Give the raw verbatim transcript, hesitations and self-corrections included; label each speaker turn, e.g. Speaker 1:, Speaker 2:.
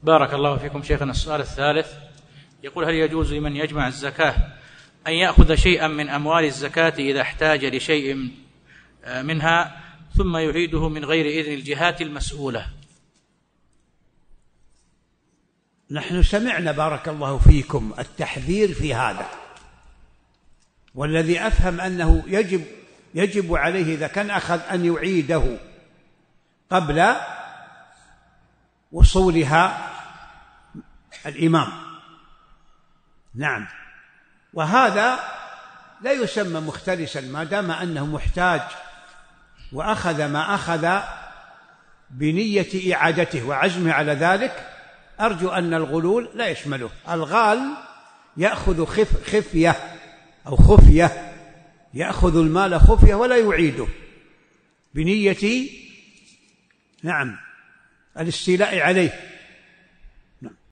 Speaker 1: بارك الله فيكم شيخنا. السؤال الثالث يقول: هل يجوز لمن يجمع الزكاة أن يأخذ شيئا من أموال الزكاة إذا احتاج لشيء منها ثم يعيده من غير إذن الجهات المسؤولة؟
Speaker 2: نحن سمعنا بارك الله فيكم التحذير في هذا، والذي أفهم أنه يجب يجب عليه إذا كان أخذ أن يعيده قبل وصولها الإمام. نعم، وهذا لا يسمى مختلسا ما دام أنه محتاج وأخذ ما أخذ بنية إعادته وعزمه على ذلك. أرجو أن الغلول لا يشمله. الغال يأخذ خف خفية أو خفية، يأخذ المال خفية ولا يعيده بنية نعم الاستيلاء عليه.